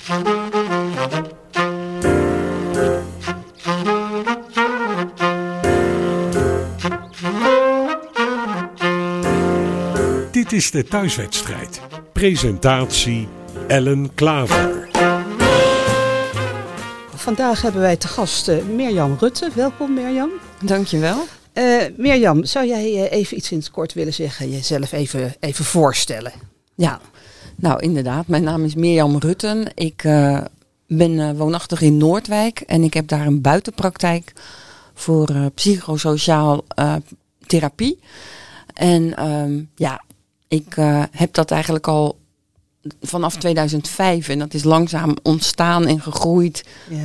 Dit is de thuiswedstrijd. Presentatie Ellen Klaver. Vandaag hebben wij te gast Mirjam Rutte. Welkom Mirjam. Dankjewel. Mirjam, zou jij even iets in het kort willen zeggen? Jezelf even voorstellen. Ja, nou inderdaad. Mijn naam is Mirjam Rutten. Ik ben woonachtig in Noordwijk. En ik heb daar een buitenpraktijk voor psychosociaal therapie. En ik heb dat eigenlijk al vanaf 2005. En dat is langzaam ontstaan en gegroeid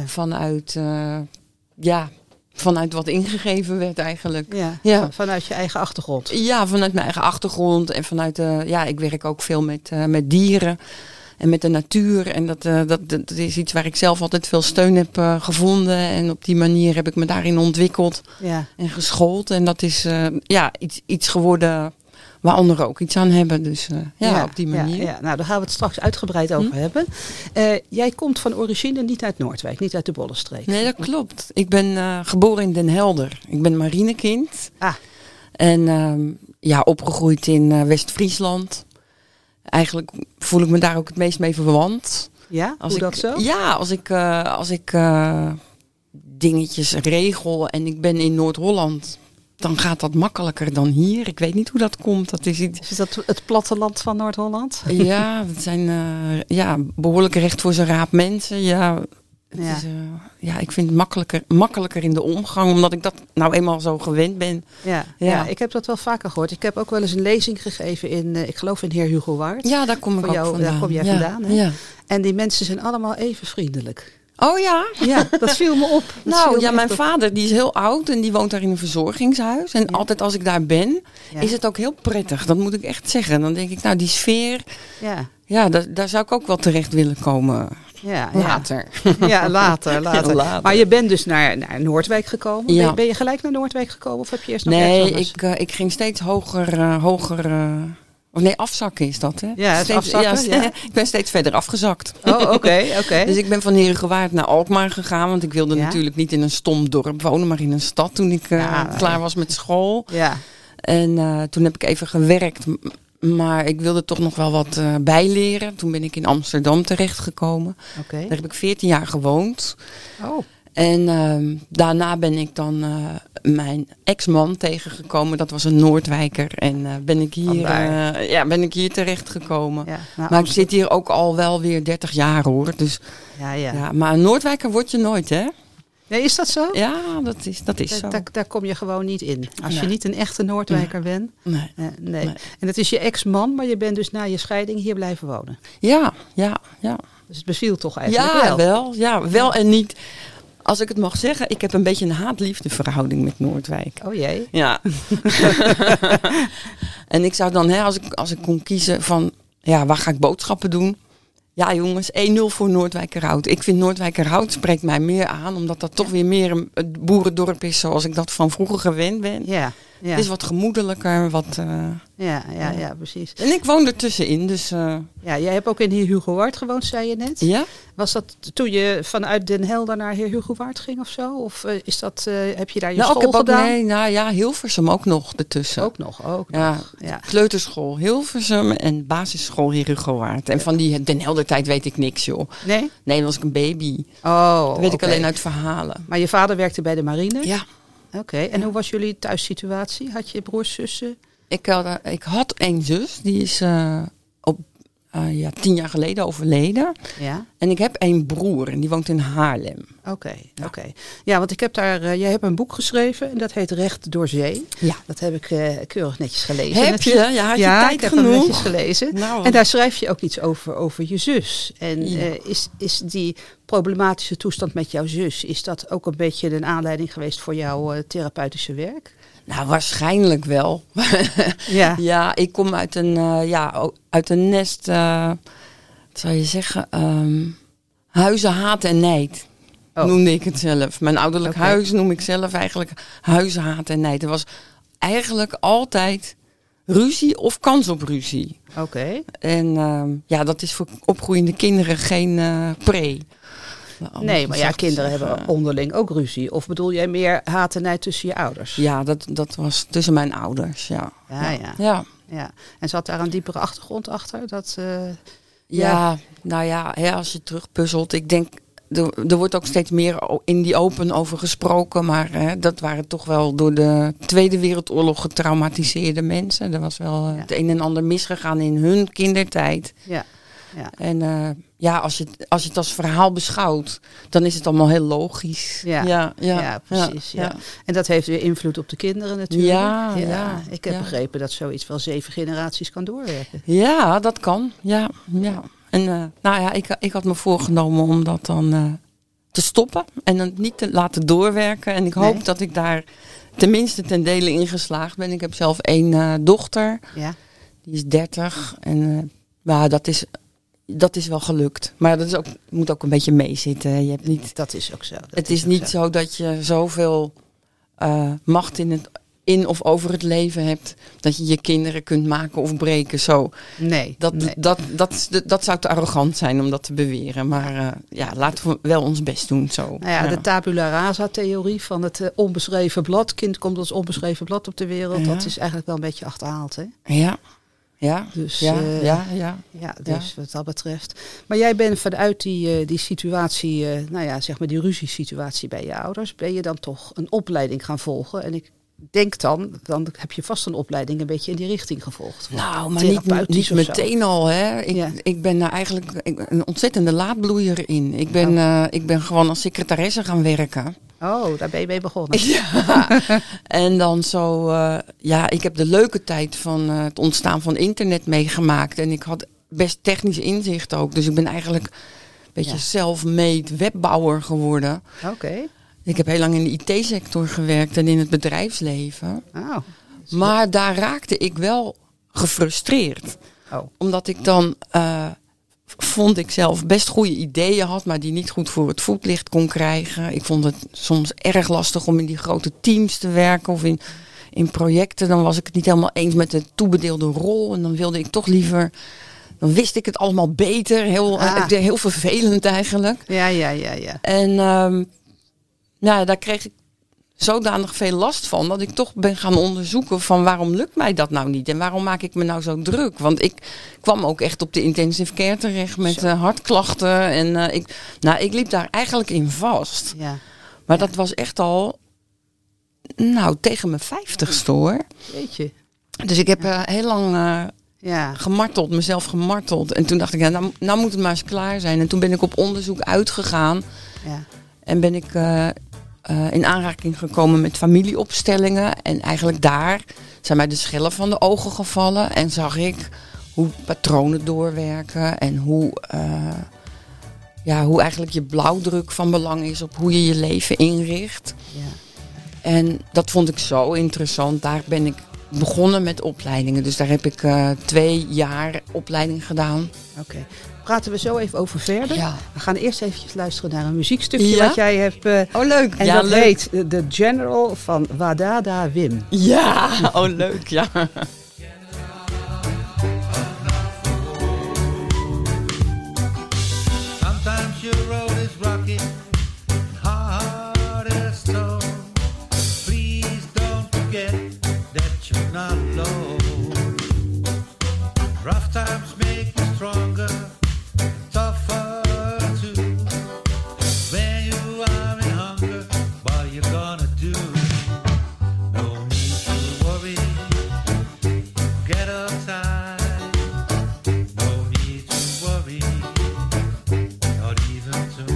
vanuit wat ingegeven werd eigenlijk. Ja. Vanuit je eigen achtergrond. Ja, vanuit mijn eigen achtergrond. En vanuit ik werk ook veel met dieren en met de natuur. En dat is iets waar ik zelf altijd veel steun heb gevonden. En op die manier heb ik me daarin ontwikkeld en geschoold. En dat is iets geworden waar anderen ook iets aan hebben. Dus op die manier. Ja. Nou, daar gaan we het straks uitgebreid over hebben. Jij komt van origine niet uit Noordwijk, niet uit de Bollenstreek. Nee, dat klopt. Ik ben geboren in Den Helder. Ik ben marinekind. En opgegroeid in West-Friesland. Eigenlijk voel ik me daar ook het meest mee verwant. Ja, hoe dat zo? Ja, als ik dingetjes regel en ik ben in Noord-Holland, dan gaat dat makkelijker dan hier. Ik weet niet hoe dat komt. Dat is iets. Is dat het platteland van Noord-Holland? Ja, dat zijn behoorlijk recht voor zijn raap mensen. Ik vind het makkelijker in de omgang, omdat ik dat nou eenmaal zo gewend ben. Ja, ik heb dat wel vaker gehoord. Ik heb ook wel eens een lezing gegeven ik geloof in Heer Hugo Waard. Ja, daar kom ik ook vandaan. Daar kom jij vandaan. Hè? Ja. En die mensen zijn allemaal even vriendelijk. Oh ja? Ja, dat viel me op. Mijn vader die is heel oud en die woont daar in een verzorgingshuis. En altijd als ik daar ben, is het ook heel prettig. Dat moet ik echt zeggen. Dan denk ik, die sfeer, daar zou ik ook wel terecht willen komen. Later. Ja, later. Maar je bent dus naar Noordwijk gekomen. Ja. Ben je gelijk naar Noordwijk gekomen of heb je eerst nog ergens anders? Ik ging steeds hoger. Afzakken is dat, hè? Ja, afzakken. Ja. Ik ben steeds verder afgezakt. Oh, oké. Dus ik ben van Heerhugowaard naar Alkmaar gegaan. Want ik wilde natuurlijk niet in een stom dorp wonen, maar in een stad toen ik klaar was met school. Ja. En toen heb ik even gewerkt. Maar ik wilde toch nog wel wat bijleren. Toen ben ik in Amsterdam terechtgekomen. Okay. Daar heb ik 14 jaar gewoond. Oh. En daarna ben ik dan mijn ex-man tegengekomen. Dat was een Noordwijker. En ben ik hier terechtgekomen. Ja, maar ik zit hier ook al wel weer 30 jaar hoor. Dus, maar een Noordwijker word je nooit, hè? Ja, is dat zo? Ja, dat is zo. Daar kom je gewoon niet in. Als je niet een echte Noordwijker bent. Nee. En dat is je ex-man, maar je bent dus na je scheiding hier blijven wonen. Ja. Dus het beviel toch eigenlijk wel? Ja, wel en niet. Als ik het mag zeggen, ik heb een beetje een haat-liefde verhouding met Noordwijk. Oh jee. Ja. En ik zou dan, als ik kon kiezen van, waar ga ik boodschappen doen? Ja jongens, 1-0 voor Noordwijkerhout. Ik vind Noordwijkerhout spreekt mij meer aan, omdat dat toch weer meer het boerendorp is zoals ik dat van vroeger gewend ben. Ja. Het is wat gemoedelijker, wat... Ja, precies. En ik woon er tussenin, dus... Ja, jij hebt ook in Heer Hugo Waard gewoond, zei je net. Ja. Was dat toen je vanuit Den Helder naar Heer Hugo Waard ging of zo? Of is dat, heb je daar je school gedaan? Hilversum ook nog ertussen. Ook nog. Ja. Kleuterschool Hilversum en basisschool Heer Hugo Waard. En van die Den Helder tijd weet ik niks, joh. Nee? Nee, dan was ik een baby. Oh, dat weet ik alleen uit verhalen. Maar je vader werkte bij de marine? Ja. Oké, en hoe was jullie thuissituatie? Had je broers, zussen? Ik had een zus, die is 10 jaar geleden overleden. Ja. En ik heb een broer en die woont in Haarlem. Oké. Ja, want ik heb jij hebt een boek geschreven en dat heet Recht door Zee. Ja. Dat heb ik keurig netjes gelezen. Heb je? Ja, had je tijd ik heb genoeg? hem netjes gelezen. Nou. En daar schrijf je ook iets over je zus. En is die problematische toestand met jouw zus, is dat ook een beetje een aanleiding geweest voor jouw therapeutische werk? Nou, waarschijnlijk wel. Ja, ik kom uit een nest, wat zou je zeggen, huizen, haat en nijd. Noemde ik het zelf. Mijn ouderlijk huis noem ik zelf eigenlijk huizen, haat en nijd. Er was eigenlijk altijd ruzie of kans op ruzie. Oké. En dat is voor opgroeiende kinderen geen pre. Nee, maar kinderen hebben onderling ook ruzie. Of bedoel jij meer haat en nijd tussen je ouders? Ja, dat was tussen mijn ouders, ja. Ja. En zat daar een diepere achtergrond achter? Als je terugpuzzelt, ik denk, er wordt ook steeds meer in die open over gesproken, maar dat waren toch wel door de Tweede Wereldoorlog getraumatiseerde mensen. Er was wel het een en ander misgegaan in hun kindertijd. Ja. En als je het als verhaal beschouwt, dan is het allemaal heel logisch. Ja, precies. Ja. En dat heeft weer invloed op de kinderen natuurlijk. Ja. Ik heb begrepen dat zoiets wel 7 generaties kan doorwerken. Ja, dat kan. Ja. En ik had me voorgenomen om dat dan te stoppen en dan niet te laten doorwerken. En ik hoop dat ik daar tenminste ten dele in geslaagd ben. Ik heb zelf 1 dochter. Ja. Die is 30 en dat is wel gelukt. Maar dat is moet ook een beetje meezitten. Je hebt niet, dat is ook zo. Het is niet zo dat je zoveel macht in of over het leven hebt, dat je je kinderen kunt maken of breken. Zo. Nee. Dat zou te arrogant zijn om dat te beweren. Maar laten we wel ons best doen. Zo. De tabula rasa-theorie van het onbeschreven blad. Kind komt als onbeschreven blad op de wereld. Dat is eigenlijk wel een beetje achterhaald, hè? Ja. Dus wat dat betreft. Maar jij bent vanuit die situatie, zeg maar die ruziesituatie bij je ouders, ben je dan toch een opleiding gaan volgen? En ik denk dan heb je vast een opleiding een beetje in die richting gevolgd. Nou, maar niet meteen al. Hè. Ik ben daar eigenlijk een ontzettende laadbloeier in. Ik ben gewoon als secretaresse gaan werken. Oh, daar ben je mee begonnen. Ja. En dan zo, ik heb de leuke tijd van het ontstaan van internet meegemaakt. En ik had best technisch inzicht ook. Dus ik ben eigenlijk een beetje self-made webbouwer geworden. Oké. Ik heb heel lang in de IT-sector gewerkt en in het bedrijfsleven. Oh. Maar daar raakte ik wel gefrustreerd. Oh. Omdat ik dan vond ik zelf best goede ideeën had, maar die niet goed voor het voetlicht kon krijgen. Ik vond het soms erg lastig om in die grote teams te werken of in projecten. Dan was ik het niet helemaal eens met de toebedeelde rol en dan wilde ik toch liever. Dan wist ik het allemaal beter. Heel vervelend eigenlijk. Ja. En daar kreeg ik zodanig veel last van dat ik toch ben gaan onderzoeken van waarom lukt mij dat nou niet en waarom maak ik me nou zo druk. Want ik kwam ook echt op de intensive care terecht met hartklachten en ik liep daar eigenlijk in vast. Ja. Maar dat was echt al tegen mijn 50ste hoor. Weet je. Dus ik heb heel lang gemarteld, mezelf gemarteld. En toen dacht ik, nou moet het maar eens klaar zijn. En toen ben ik op onderzoek uitgegaan. Ja. En ben ik in aanraking gekomen met familieopstellingen. En eigenlijk daar zijn mij de schellen van de ogen gevallen. En zag ik hoe patronen doorwerken. En hoe eigenlijk je blauwdruk van belang is op hoe je je leven inricht. Ja. En dat vond ik zo interessant. Daar ben ik begonnen met opleidingen. Dus daar heb ik 2 jaar opleiding gedaan. Oké. Praten we zo even over verder. Ja. We gaan eerst eventjes luisteren naar een muziekstukje wat jij hebt. Leuk. En dat heet The General van Wadada Wim. Ja, leuk, ja. Sometimes your road is rocky, hard as stone. Please don't forget that you're not alone. Rough times make you stronger. Tougher too. When you are in hunger, what you gonna do? No need to worry. Get uptight. No need to worry. Not even to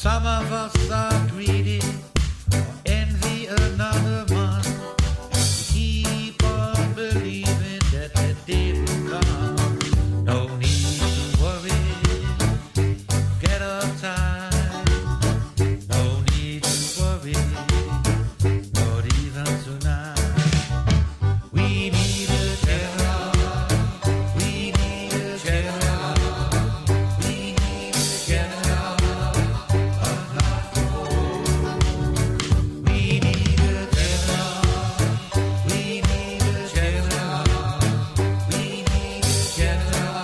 some of us are greedy or envy another man. We keep on believing that the day will come. No need to worry, get uptight. No need to worry, not even tonight. We need a general. We need a general. We need a general. We need a general. We need a general. We need a general.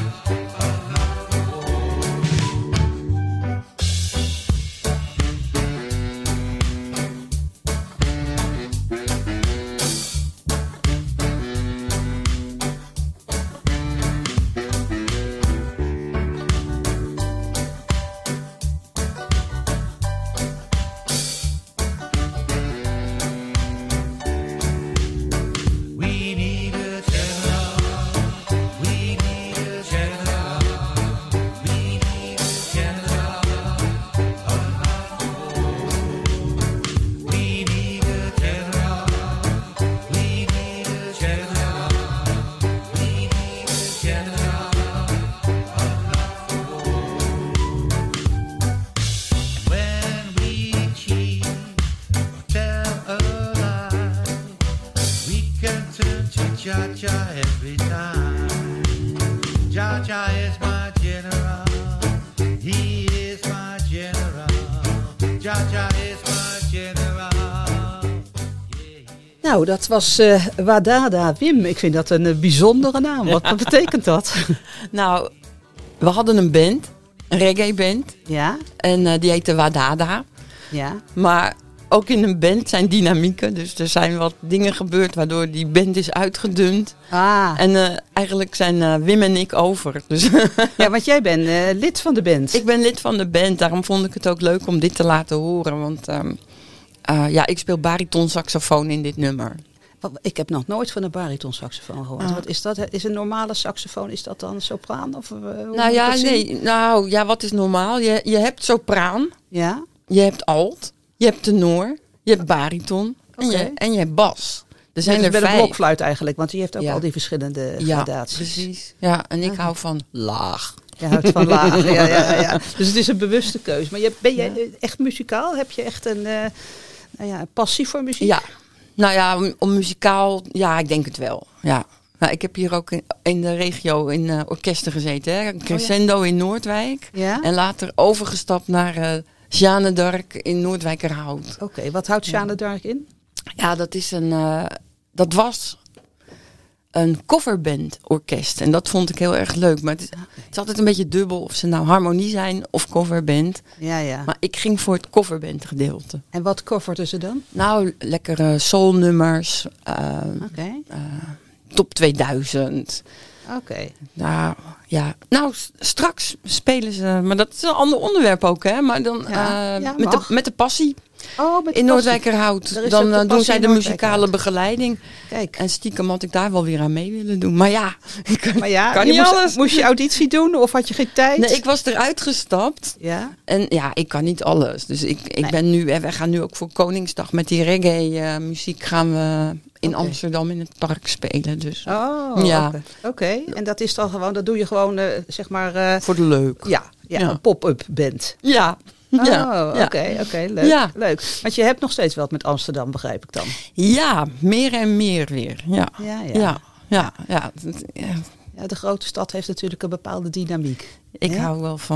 We need a general. We need a general. We need a general. We need a general. We need a general. We need a general. When we cheat or tell a lie, we can turn to Jaja every time. Jaja is my general. He is my general. Jaja is my general. Nou, dat was Wadada Wim. Ik vind dat een bijzondere naam. Wat betekent dat? Nou, we hadden een band, een reggae-band. Ja, En die heette Wadada. ja. Maar ook in een band zijn dynamieken. Dus er zijn wat dingen gebeurd waardoor die band is uitgedund. Ah, En eigenlijk zijn Wim en ik over. Dus ja, want jij bent lid van de band. ik ben lid van de band. Daarom vond ik het ook leuk om dit te laten horen. Want ja, ik speel baritonsaxofoon in dit nummer. Ik heb nog nooit van een baritonsaxofoon gehoord. Wat is dat? Is een normale saxofoon, is dat dan een sopraan? Of, hoe moet Nou ik ja, dat zien? nee. Nou ja, wat is normaal? Je hebt sopraan, Ja, je hebt alt, je hebt tenor, je hebt bariton Oké. en je hebt bas. Er zijn net er als bij de 5. blokfluit eigenlijk, want die heeft ook Ja. al die verschillende Ja, gradaties. precies. Ja, en ik hou van laag. Je houdt van laag. Ja. Dus het is een bewuste keuze. Maar ben je echt muzikaal? Heb je echt een passie voor muziek? Ja, nou ja, om muzikaal, ja, ik denk het wel. Ja. Nou, ik heb hier ook in de regio in orkesten gezeten. Hè? Crescendo in Noordwijk. Ja? En later overgestapt naar Jeanne d'Arc in Noordwijkerhout. Oké, wat houdt Jeanne d'Arc in? Ja, dat was een coverband orkest. En dat vond ik heel erg leuk. Maar het is altijd een beetje dubbel of ze nou harmonie zijn of coverband. Ja. Maar ik ging voor het coverband gedeelte. En wat coverden ze dan? Nou, lekkere soulnummers. Oké. Top 2000. Oké. Nou, ja. Nou, straks spelen ze... Maar dat is een ander onderwerp ook, hè? Maar dan met de passie. Oh, met de In passie. Noordwijkerhout. Er is ook Dan de doen passie zij in de muzikale Noordwijkerhout. begeleiding. Kijk. En stiekem had ik daar wel weer aan mee willen doen. Maar ja, Maar ja, kan je niet alles. moest je auditie doen of had je geen tijd? Nee, ik was eruit gestapt. Ja? En ja, ik kan niet alles. Dus ik ben nu... Wij gaan nu ook voor Koningsdag met die reggae muziek gaan we in Amsterdam in het park spelen. Dus Oh, ja. Oké. En dat is dan gewoon, dat doe je gewoon, zeg maar... voor de leuk. ja, Ja. een pop-up band. Ja. Oh, Ja. oké, leuk. Ja. Leuk. Want je hebt nog steeds wat met Amsterdam, begrijp ik dan. Ja, meer en meer weer. Ja. Ja. Ja, de grote stad heeft natuurlijk een bepaalde dynamiek. Ik Ja? hou wel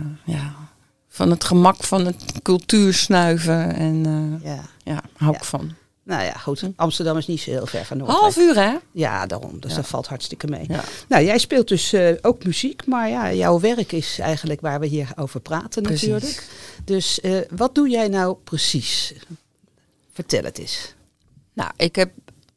van het gemak van het cultuursnuiven. En hou ik van. Nou ja, goed. Amsterdam is niet zo heel ver van Noordwijk. Half uur, hè? Ja, daarom. Dus dat valt hartstikke mee. Ja. Nou, jij speelt dus ook muziek. Maar ja, jouw werk is eigenlijk waar we hier over praten natuurlijk. Precies. Dus wat doe jij nou precies? Vertel het eens. Nou, ik heb...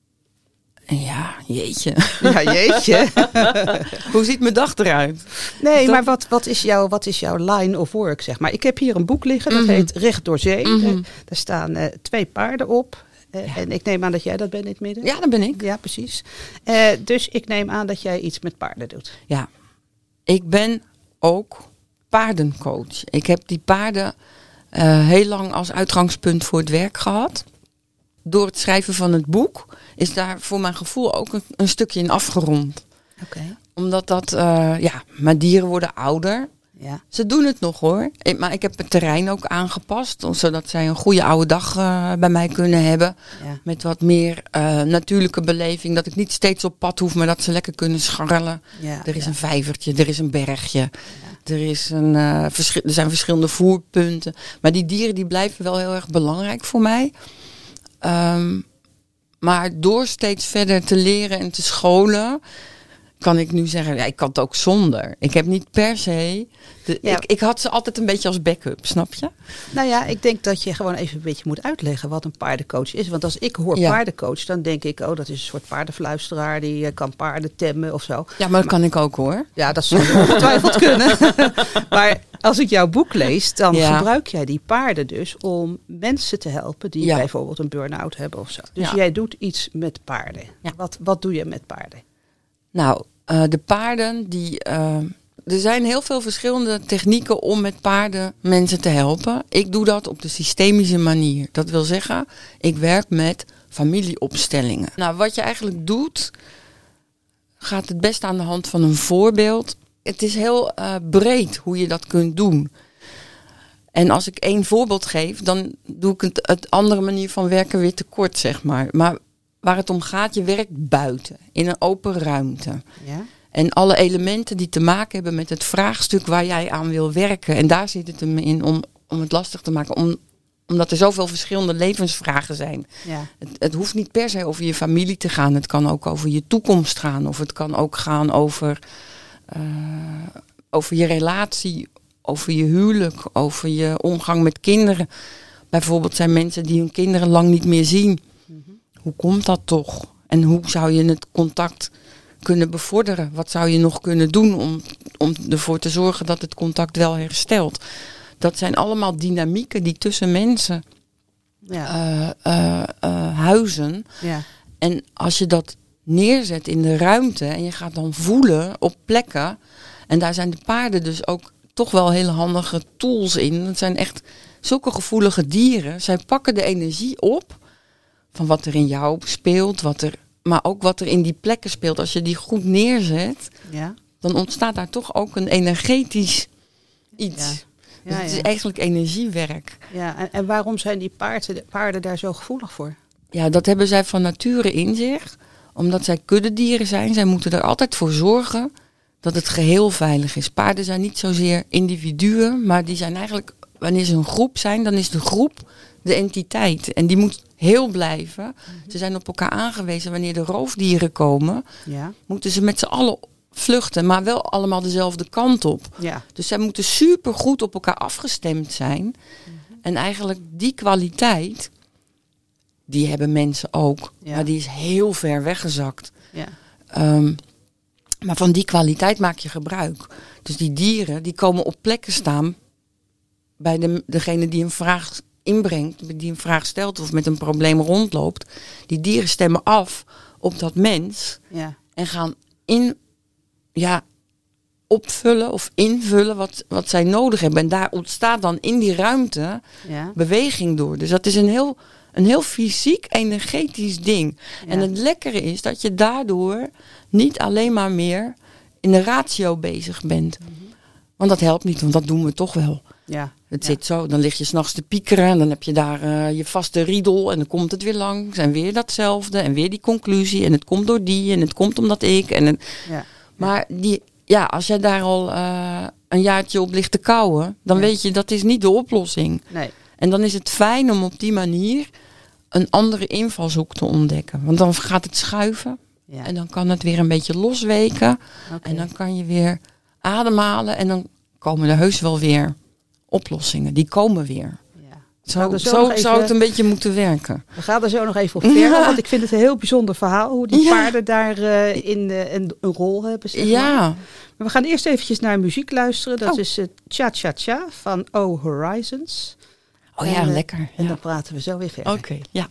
Ja, jeetje. Ja, jeetje. Hoe ziet mijn dag eruit? Nee, maar wat is jouw line of work, zeg maar? Ik heb hier een boek liggen, dat heet Recht door Zee. Daar staan 2 paarden op. En ik neem aan dat jij dat bent in het midden. Ja, dat ben ik. Ja, precies. Dus ik neem aan dat jij iets met paarden doet. Ja. Ik ben ook paardencoach. Ik heb die paarden heel lang als uitgangspunt voor het werk gehad. Door het schrijven van het boek is daar voor mijn gevoel ook een stukje in afgerond. Okay. Omdat dat, mijn dieren worden ouder. Ja. Ze doen het nog hoor. Maar ik heb het terrein ook aangepast. Zodat zij een goede oude dag bij mij kunnen hebben. Ja. Met wat meer natuurlijke beleving. Dat ik niet steeds op pad hoef, maar dat ze lekker kunnen scharrelen. Ja, Er is een vijvertje, er is een bergje. Ja. Er zijn verschillende voerpunten. Maar die dieren die blijven wel heel erg belangrijk voor mij. Maar door steeds verder te leren en te scholen, kan ik nu zeggen, ik kan het ook zonder. Ik heb niet per se... Ik had ze altijd een beetje als backup, snap je? Nou ja, ik denk dat je gewoon even een beetje moet uitleggen wat een paardencoach is. Want als ik hoor paardencoach, dan denk ik, dat is een soort paardenfluisteraar die kan paarden temmen of zo. Ja, maar dat kan ik ook hoor. Ja, dat zou je ongetwijfeld kunnen. Maar als ik jouw boek lees, dan gebruik jij die paarden dus om mensen te helpen die bijvoorbeeld een burn-out hebben of zo. Dus jij doet iets met paarden. Ja. Wat doe je met paarden? Nou, de paarden er zijn heel veel verschillende technieken om met paarden mensen te helpen. Ik doe dat op de systemische manier. Dat wil zeggen, ik werk met familieopstellingen. Nou, wat je eigenlijk doet, gaat het best aan de hand van een voorbeeld. Het is heel breed hoe je dat kunt doen. En als ik 1 voorbeeld geef, dan doe ik het andere manier van werken weer tekort, zeg maar. Maar waar het om gaat, je werkt buiten, in een open ruimte. Ja. En alle elementen die te maken hebben met het vraagstuk waar jij aan wil werken. En daar zit het hem in om het lastig te maken. Omdat er zoveel verschillende levensvragen zijn. Ja. Het hoeft niet per se over je familie te gaan. Het kan ook over je toekomst gaan. Of het kan ook gaan over je relatie. Over je huwelijk. Over je omgang met kinderen. Bijvoorbeeld zijn mensen die hun kinderen lang niet meer zien. Mm-hmm. Hoe komt dat toch? En hoe zou je het contact kunnen bevorderen? Wat zou je nog kunnen doen om ervoor te zorgen dat het contact wel herstelt? Dat zijn allemaal dynamieken die tussen mensen huizen. Ja. En als je dat neerzet in de ruimte en je gaat dan voelen op plekken, en daar zijn de paarden dus ook toch wel hele handige tools in. Dat zijn echt zulke gevoelige dieren. Zij pakken de energie op van wat er in jou speelt, maar ook wat er in die plekken speelt. Als je die goed neerzet, dan ontstaat daar toch ook een energetisch iets. Ja. Dus het is eigenlijk energiewerk. Ja, en waarom zijn die paarden daar zo gevoelig voor? Ja, dat hebben zij van nature in zich. Omdat zij kuddedieren zijn. Zij moeten er altijd voor zorgen dat het geheel veilig is. Paarden zijn niet zozeer individuen, maar die zijn eigenlijk, wanneer ze een groep zijn, dan is de groep de entiteit. En die moet heel blijven. Mm-hmm. Ze zijn op elkaar aangewezen. Wanneer de roofdieren komen, moeten ze met z'n allen vluchten, maar wel allemaal dezelfde kant op. Ja. Dus zij moeten super goed op elkaar afgestemd zijn. Mm-hmm. En eigenlijk die kwaliteit, die hebben mensen ook. Ja. Maar die is heel ver weggezakt. Ja. Maar van die kwaliteit maak je gebruik. Dus die dieren, die komen op plekken staan bij degene die een vraag inbrengt, die een vraag stelt of met een probleem rondloopt. Die dieren stemmen af op dat mens en gaan opvullen of invullen wat zij nodig hebben. En daar ontstaat dan in die ruimte beweging door. Dus dat is een heel fysiek, energetisch ding. Ja. En het lekkere is dat je daardoor niet alleen maar meer in de ratio bezig bent. Mm-hmm. Want dat helpt niet, want dat doen we toch wel. Ja. Het zit zo, dan lig je 's nachts te piekeren en dan heb je daar je vaste riedel en dan komt het weer langs en weer datzelfde en weer die conclusie en het komt door die en het komt omdat ik. Maar als jij daar al een jaartje op ligt te kauwen, dan weet je dat is niet de oplossing. Nee. En dan is het fijn om op die manier een andere invalshoek te ontdekken. Want dan gaat het schuiven en dan kan het weer een beetje losweken. Okay. En dan kan je weer ademhalen en dan komen er heus wel weer oplossingen. Die komen weer. Ja. Zo zou het een beetje moeten werken. We gaan er zo nog even op verder, want ik vind het een heel bijzonder verhaal hoe die paarden daar in een rol hebben. Zeg maar. Maar we gaan eerst eventjes naar muziek luisteren. Dat is Cha Cha Cha van O Horizons. Oh ja, lekker. En dan praten we zo weer verder. Oké, ja.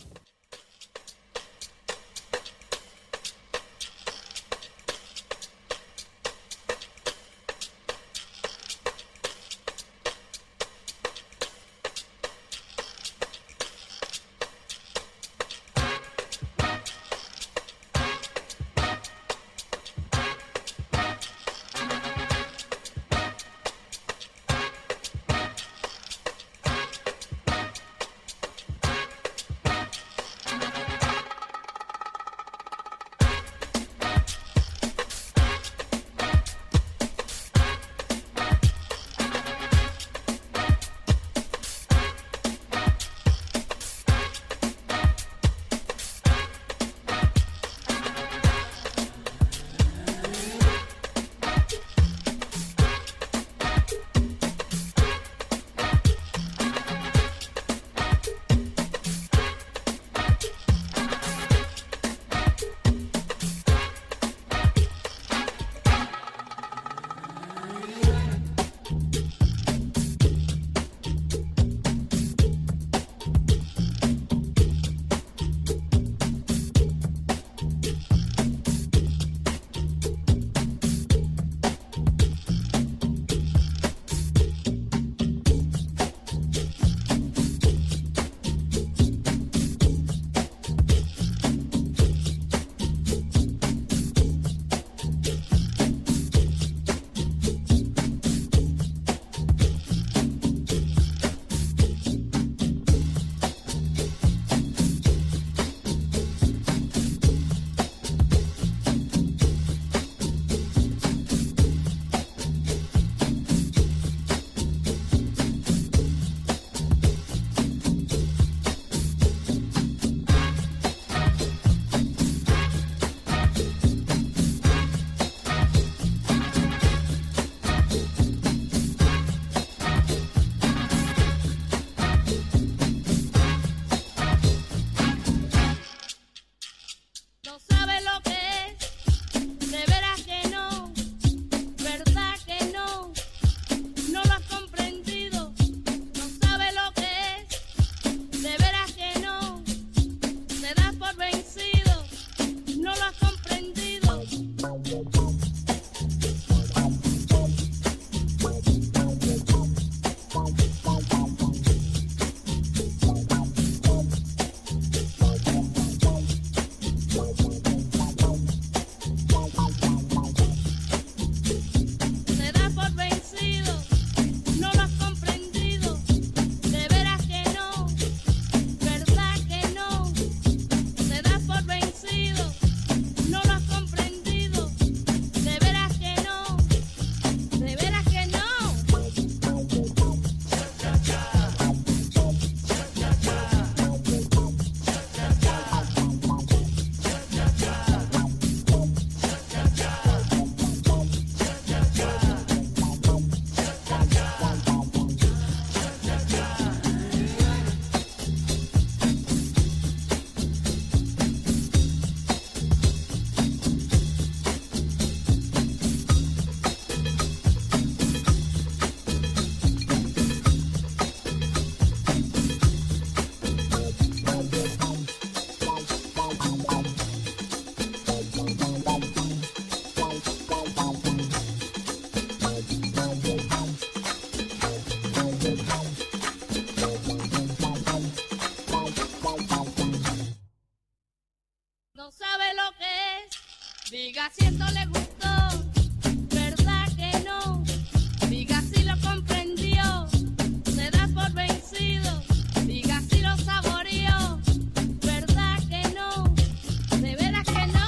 Diga si esto le gustó, verdad que no. Diga si lo comprendió, se da por vencido. Diga si lo saboreó, verdad que no. De veras que no.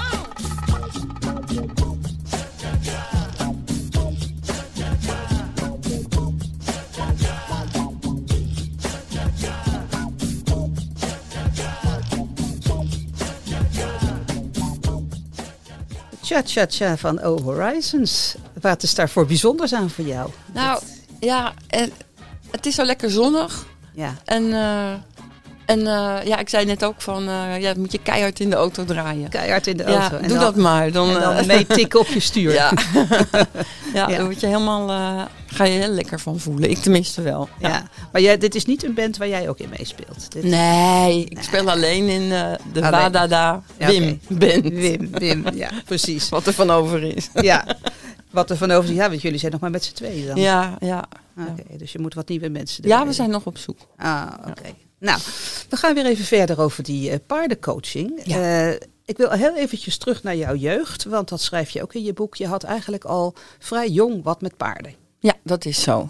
Cha-cha-cha van O Horizons. Wat is daarvoor bijzonders aan voor jou? Nou, ja, het is zo lekker zonnig. Ja. En ik zei net ook van, dat moet je keihard in de auto draaien. Keihard in de auto. Ja, doe dat maar. Dan meetikken op je stuur. Ja, dan word je helemaal, ga je heel lekker van voelen. Ik tenminste wel. Ja. Maar dit is niet een band waar jij ook in meespeelt? Nee, ik speel alleen in de Wadada Wim-band. Wim, ja, precies. Wat er van over is. Ja, wat er van over is. Ja, want jullie zijn nog maar met z'n tweeën dan. Ja. Oké, dus je moet wat nieuwe mensen erbij. Ja, we zijn nog op zoek. Oké. Nou, we gaan weer even verder over die paardencoaching. Ja. Ik wil heel eventjes terug naar jouw jeugd, want dat schrijf je ook in je boek. Je had eigenlijk al vrij jong wat met paarden. Ja, dat is zo.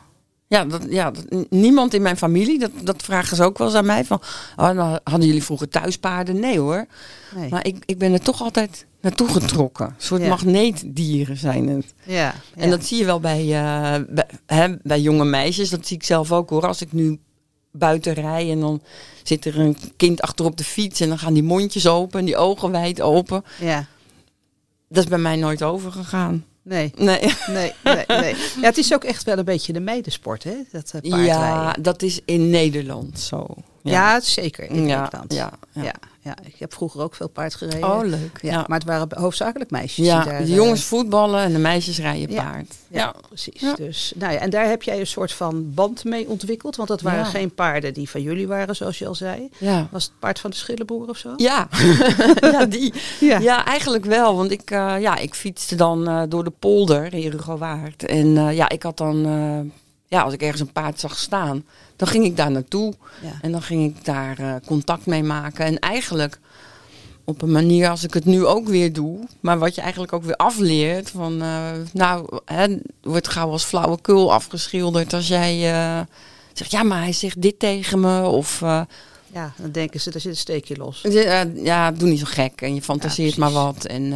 Niemand in mijn familie, dat vragen ze ook wel eens aan mij. Van, nou, hadden jullie vroeger thuispaarden? Nee hoor. Nee. Maar ik ben er toch altijd naartoe getrokken. Een soort magneetdieren zijn het. Ja. En dat zie je wel bij jonge meisjes. Dat zie ik zelf ook hoor. Als ik nu buiten rij en dan zit er een kind achter op de fiets en dan gaan die mondjes open en die ogen wijd open. Ja. Dat is bij mij nooit overgegaan. Nee. Ja, het is ook echt wel een beetje de meidensport, hè? Dat paardrijden. Ja, dat is in Nederland zo. Ja, zeker in Nederland. Ja. Ik heb vroeger ook veel paard gereden. Oh, leuk. Ja. Maar het waren hoofdzakelijk meisjes. Ja, die daar, de jongens voetballen en de meisjes rijden paard. Ja, precies. Ja. Dus, en daar heb jij een soort van band mee ontwikkeld. Want dat waren geen paarden die van jullie waren, zoals je al zei. Ja. Was het paard van de Schillenboer of zo? Ja, die. Ja, eigenlijk wel. Want ik fietste dan door de polder in Rugowaard. En ik had dan... als ik ergens een paard zag staan, dan ging ik daar naartoe. Ja. En dan ging ik daar contact mee maken. En eigenlijk op een manier als ik het nu ook weer doe. Maar wat je eigenlijk ook weer afleert. Van, wordt gauw als flauwekul afgeschilderd. Als jij zegt, ja, maar hij zegt dit tegen me. Of... dan denken ze, daar zit een steekje los. Doe niet zo gek. En je fantaseert maar wat. En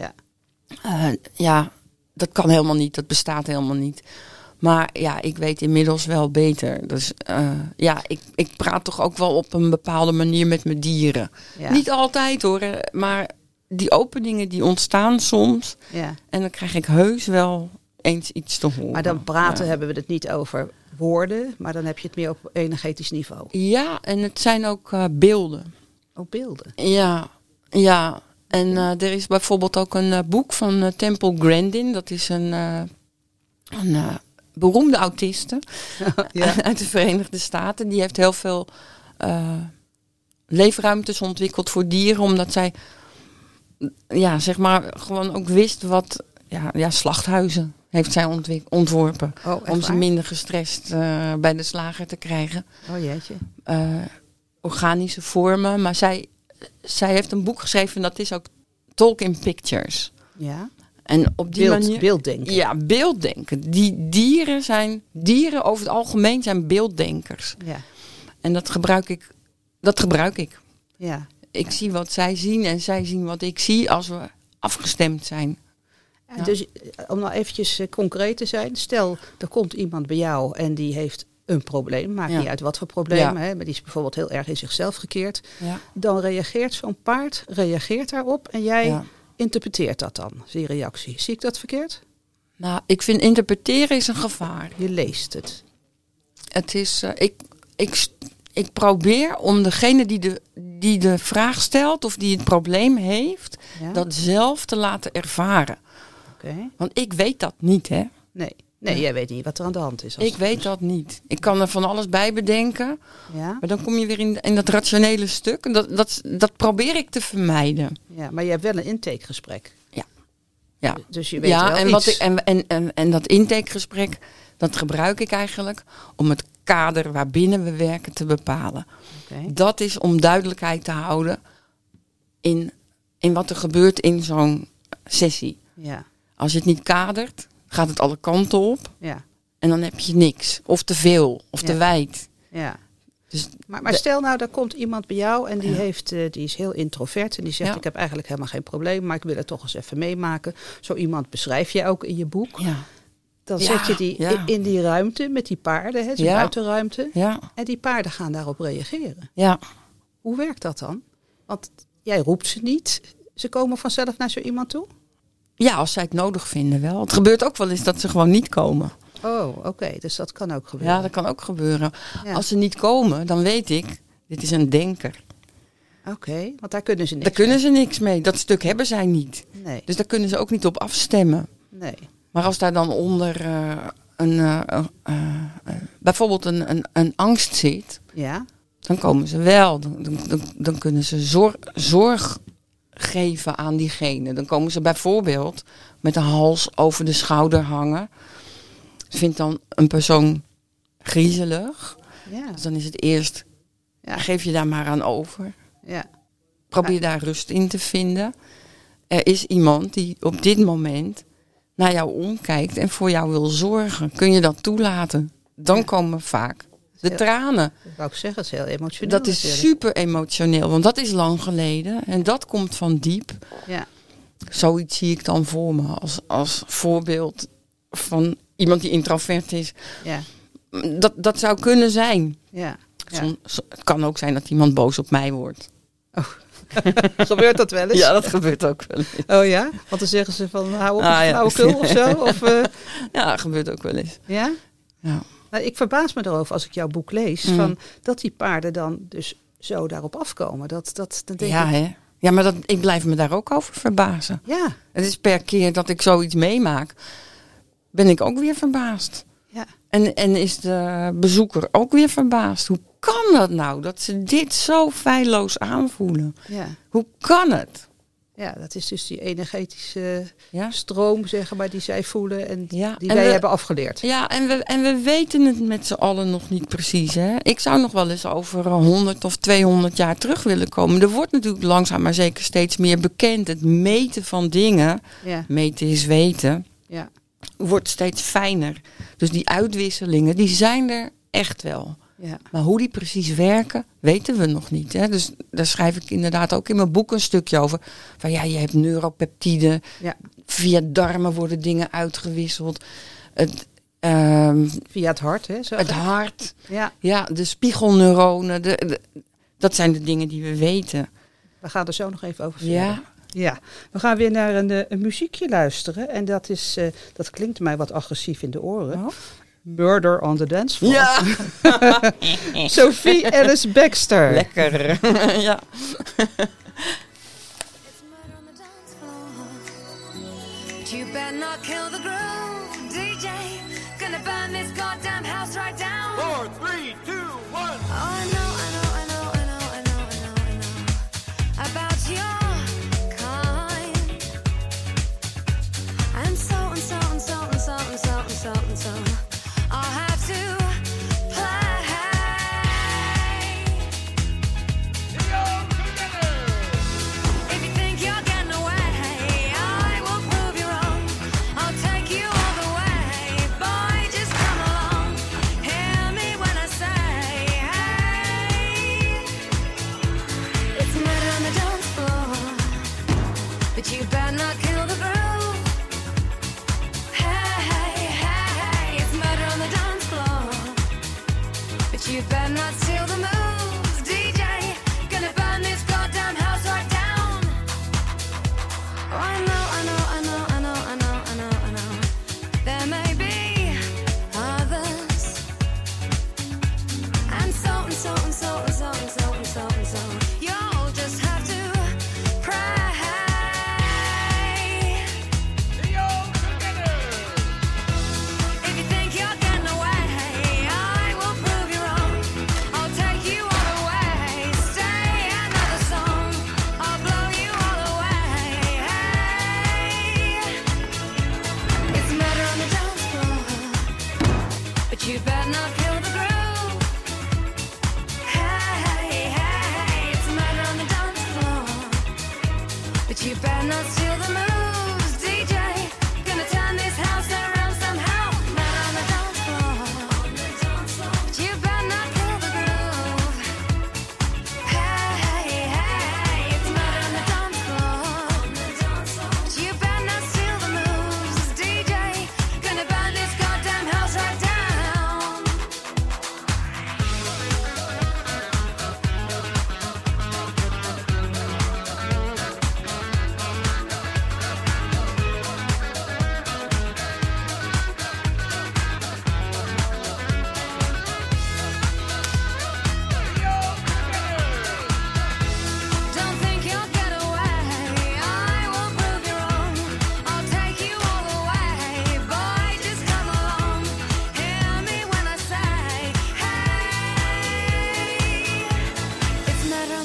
dat kan helemaal niet. Dat bestaat helemaal niet. Maar ik weet inmiddels wel beter. Dus ik praat toch ook wel op een bepaalde manier met mijn dieren. Ja. Niet altijd hoor, maar die openingen die ontstaan soms. Ja. En dan krijg ik heus wel eens iets te horen. Maar dan praten hebben we het niet over woorden, maar dan heb je het meer op energetisch niveau. Ja, en het zijn ook beelden. Ook beelden? Ja. En er is bijvoorbeeld ook een boek van Temple Grandin. Dat is een beroemde autiste uit de Verenigde Staten. Die heeft heel veel leefruimtes ontwikkeld voor dieren. Omdat zij gewoon ook wist wat slachthuizen heeft zij ontworpen. Om ze minder gestrest bij de slager te krijgen. Oh jeetje. Organische vormen. Maar zij heeft een boek geschreven en dat is ook Talk in Pictures. Ja. En op die manier... Beelddenken. Ja, beelddenken. Die dieren over het algemeen zijn beelddenkers. Ja. En dat gebruik ik. Ja. Ik zie wat zij zien en zij zien wat ik zie als we afgestemd zijn. Ja. Dus om nou eventjes concreet te zijn. Stel, er komt iemand bij jou en die heeft een probleem. Maakt niet uit wat voor probleem. Hè, maar die is bijvoorbeeld heel erg in zichzelf gekeerd. Ja. Dan reageert zo'n paard daarop en jij... Ja. Interpreteert dat dan, die reactie? Zie ik dat verkeerd? Nou, ik vind interpreteren is een gevaar. Je leest het. Het is, ik probeer om degene die de vraag stelt of die het probleem heeft, dat zelf te laten ervaren. Okay. Want ik weet dat niet, hè? Nee, jij weet niet wat er aan de hand is. Ik weet dat niet. Ik kan er van alles bij bedenken. Ja. Maar dan kom je weer in dat rationele stuk. Dat probeer ik te vermijden. Ja, maar je hebt wel een intakegesprek. Ja. Dus je weet wel iets. En dat intakegesprek, dat gebruik ik eigenlijk om het kader waarbinnen we werken te bepalen. Okay. Dat is om duidelijkheid te houden in wat er gebeurt in zo'n sessie. Ja. Als je het niet kadert, gaat het alle kanten op. Ja. En dan heb je niks. Of te veel. Of te wijd. Ja. Dus maar stel nou, daar komt iemand bij jou en die is heel introvert. En die zegt, ik heb eigenlijk helemaal geen probleem, maar ik wil het toch eens even meemaken. Zo iemand beschrijf je ook in je boek. Ja. Dan zet je die in die ruimte met die paarden, hè, buitenruimte. Ja. En die paarden gaan daarop reageren. Ja. Hoe werkt dat dan? Want jij roept ze niet. Ze komen vanzelf naar zo iemand toe? Ja, als zij het nodig vinden wel. Het gebeurt ook wel eens dat ze gewoon niet komen. Oh, oké. Dus dat kan ook gebeuren. Ja, dat kan ook gebeuren. Ja. Als ze niet komen, dan weet ik, dit is een denker. Oké, want daar kunnen ze niks mee. Daar kunnen ze niks mee. Dat stuk hebben zij niet. Nee. Dus daar kunnen ze ook niet op afstemmen. Nee. Maar als daar dan onder bijvoorbeeld een angst zit, dan komen ze wel. Dan kunnen ze zorg geven aan diegene. Dan komen ze bijvoorbeeld met de hals over de schouder hangen. Vindt dan een persoon griezelig. Ja. Dus dan is het eerst, geef je daar maar aan over. Ja. Probeer daar rust in te vinden. Er is iemand die op dit moment naar jou omkijkt en voor jou wil zorgen. Kun je dat toelaten? Dan komen vaak de tranen. Dat wou ik zeggen, het is heel emotioneel. Dat is super emotioneel, want dat is lang geleden. En dat komt van diep. Ja. Zoiets zie ik dan voor me als voorbeeld van iemand die introvert is. Ja. Dat zou kunnen zijn. Ja. Het kan ook zijn dat iemand boos op mij wordt. Oh. Gebeurt dat wel eens? Ja, dat gebeurt ook wel eens. Oh ja? Want dan zeggen ze van hou op een flauwekul of zo? Of, ja, dat gebeurt ook wel eens. Ja? Ja. Nou, ik verbaas me erover als ik jouw boek lees. Van dat die paarden dan dus zo daarop afkomen. Dan denk hè? Ja, maar ik blijf me daar ook over verbazen. Ja. Het is per keer dat ik zoiets meemaak, ben ik ook weer verbaasd. Ja. En is de bezoeker ook weer verbaasd. Hoe kan dat nou? Dat ze dit zo feilloos aanvoelen. Ja. Hoe kan het? Ja, dat is dus die energetische stroom, zeg maar, die zij voelen en die wij hebben afgeleerd. Ja, en we weten het met z'n allen nog niet precies. Hè? Ik zou nog wel eens over 100 of 200 jaar terug willen komen. Er wordt natuurlijk langzaam maar zeker steeds meer bekend. Het meten van dingen, meten is weten, wordt steeds fijner. Dus die uitwisselingen, die zijn er echt wel. Ja. Maar hoe die precies werken, weten we nog niet. Hè? Dus daar schrijf ik inderdaad ook in mijn boek een stukje over. Van je hebt neuropeptiden. Ja. Via darmen worden dingen uitgewisseld. Via het hart, hè? Het hart. Ja, de spiegelneuronen. Dat zijn de dingen die we weten. We gaan er zo nog even over verder. Ja, we gaan weer naar een muziekje luisteren. En dat klinkt mij wat agressief in de oren. Oh. Murder on the Dance Floor. Ja. Sophie Ellis Bextor. Lekker. Ja. You better not kill the groove, DJ. Gonna burn this goddamn house right down. 4, 3, 2, 1. Oh, I know about your kind. And so. I'll have to play. If you think you're getting away, I will prove you wrong. I'll take you all the way. Boy, just come along. Hear me when I say, hey. It's murder on the dance floor, but you better not kill the groove. You better not steal the moves, DJ. Gonna burn this goddamn house right down. Oh, I know. There may be others. And so. You'll just have to pray. If you think you're getting away, I will prove you wrong. I'll take you all away. Stay another song. I'll blow you all away. Hey.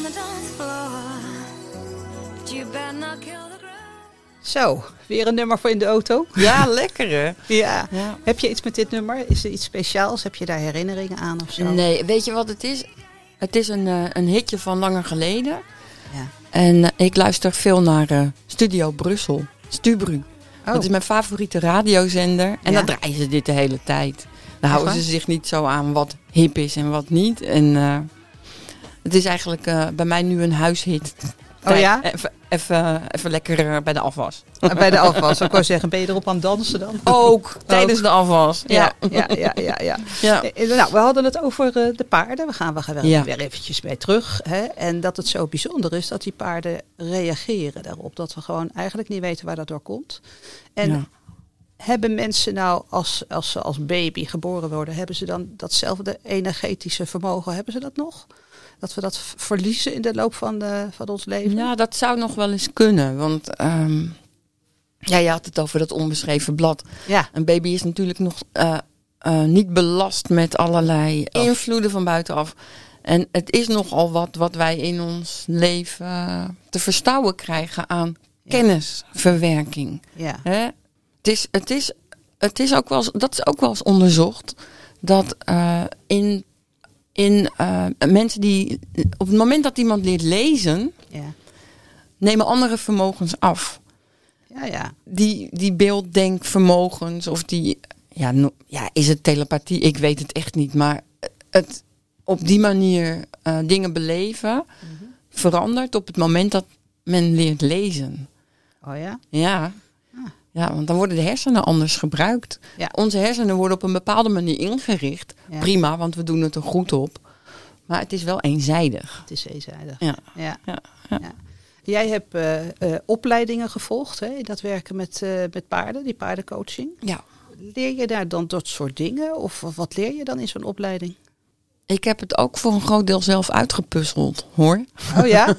the dance floor. But you better not kill the ground. Zo, weer een nummer voor in de auto. Ja, lekker hè? Ja. Ja. Heb je iets met dit nummer? Is er iets speciaals? Heb je daar herinneringen aan of zo? Nee, weet je wat het is? Het is een hitje van langer geleden. Ja. En ik luister veel naar Studio Brussel. Stubru. Oh. Dat is mijn favoriete radiozender. En Ja? daar draaien ze dit de hele tijd. Daar houden waar? ze zich niet zo aan wat hip is en wat niet. En het is eigenlijk bij mij nu een huishit. Oh ja? Even lekker bij de afwas. Bij de afwas. Ik wou zeggen, ben je erop aan het dansen dan? Ook tijdens de afwas. Ja. Ja. Ja. Nou, we hadden het over de paarden. We gaan wel Ja. weer eventjes bij terug. Hè? En dat het zo bijzonder is dat die paarden reageren daarop. Dat we gewoon eigenlijk niet weten waar dat door komt. En Ja. hebben mensen nou, als ze als baby geboren worden, hebben ze dan datzelfde energetische vermogen? Hebben ze dat nog? Dat we dat verliezen in de loop van ons leven? Ja, dat zou nog wel eens kunnen. Want je had het over dat onbeschreven blad. Ja. Een baby is natuurlijk nog niet belast met allerlei invloeden van buitenaf. En het is nogal wat wij in ons leven te verstouwen krijgen aan kennisverwerking. Ja. Hè? Het is ook wel eens, dat is ook wel eens onderzocht. Dat in mensen die op het moment dat iemand leert lezen, Ja. nemen andere vermogens af. Ja. Die beelddenkvermogens of die, is het telepathie? Ik weet het echt niet. Maar het op die manier dingen beleven verandert op het moment dat men leert lezen. Oh ja? Ja. Ja, want dan worden de hersenen anders gebruikt. Ja. Onze hersenen worden op een bepaalde manier ingericht. Ja. Prima, want we doen het er goed op. Maar het is wel eenzijdig. Het is eenzijdig. Ja. Ja. Ja. Jij hebt opleidingen gevolgd, hè, in dat werken met paarden, die paardencoaching. Ja. Leer je daar dan dat soort dingen? Of wat leer je dan in zo'n opleiding? Ik heb het ook voor een groot deel zelf uitgepuzzeld, hoor. Oh ja?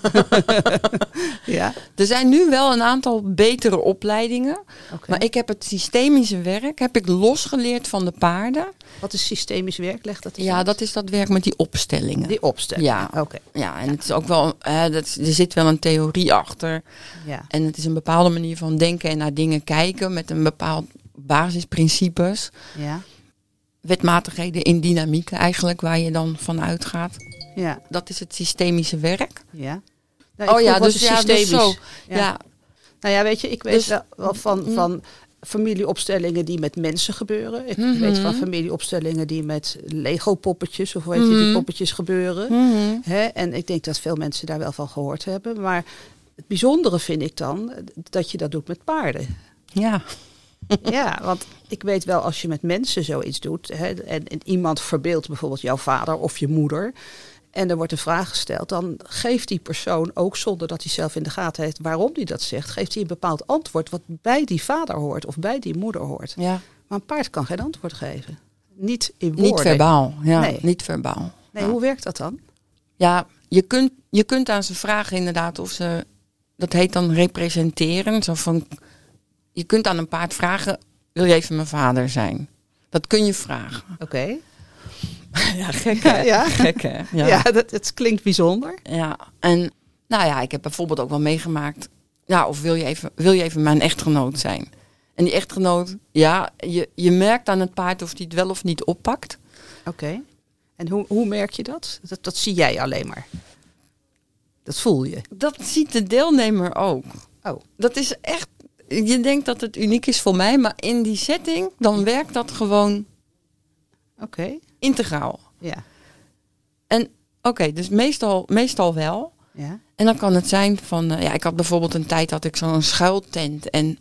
Ja. Er zijn nu wel een aantal betere opleidingen. Oké. Maar ik heb het systemische werk losgeleerd van de paarden. Wat is systemisch werk? Leg dat eens Ja, uit. dat is dat werk met die opstellingen. Die opstelling. Ja. Oké. Ja, en het is ook wel, er zit wel een theorie achter. Ja. En het is een bepaalde manier van denken en naar dingen kijken met een bepaald basisprincipes. Ja. Wetmatigheden in dynamieken eigenlijk, waar je dan van uitgaat. Ja. Dat is het systemische werk. Ja. Nou, ik vroeg, wat is systemisch? zo. Ja. Ja. Nou ja, weet je, ik weet Dus- wel van familieopstellingen die met mensen gebeuren. Ik weet van familieopstellingen die met Lego-poppetjes of hoe heet je, die poppetjes gebeuren. Hè? En ik denk dat veel mensen daar wel van gehoord hebben. Maar het bijzondere vind ik dan dat je dat doet met paarden. Ja. Ja, want ik weet wel als je met mensen zoiets doet, hè, en iemand verbeeldt bijvoorbeeld jouw vader of je moeder, en er wordt een vraag gesteld, dan geeft die persoon ook, zonder dat hij zelf in de gaten heeft waarom hij dat zegt, geeft hij een bepaald antwoord wat bij die vader hoort of bij die moeder hoort. Ja. Maar een paard kan geen antwoord geven. Niet in woorden. Niet verbaal. Ja, Nee. niet verbaal. Nee, Ja. hoe werkt dat dan? Ja, je kunt aan ze vragen inderdaad of ze, dat heet dan representeren. Zo van, je kunt aan een paard vragen, wil je even mijn vader zijn? Dat kun je vragen. Oké. Ja, gek hè? Ja. Gek hè? Ja, het klinkt bijzonder. Ja, en nou ja, ik heb bijvoorbeeld ook wel meegemaakt, ja, of wil je even mijn echtgenoot zijn? En die echtgenoot, ja, je merkt aan het paard of die het wel of niet oppakt. Oké. En hoe merk je dat? Dat zie jij alleen maar. Dat voel je. Dat ziet de deelnemer ook. Oh. Dat is echt, je denkt dat het uniek is voor mij, maar in die setting, dan werkt dat gewoon Oké. integraal. Ja. En oké, dus meestal wel. Ja. En dan kan het zijn van, ik had bijvoorbeeld een tijd dat ik zo'n schuiltent en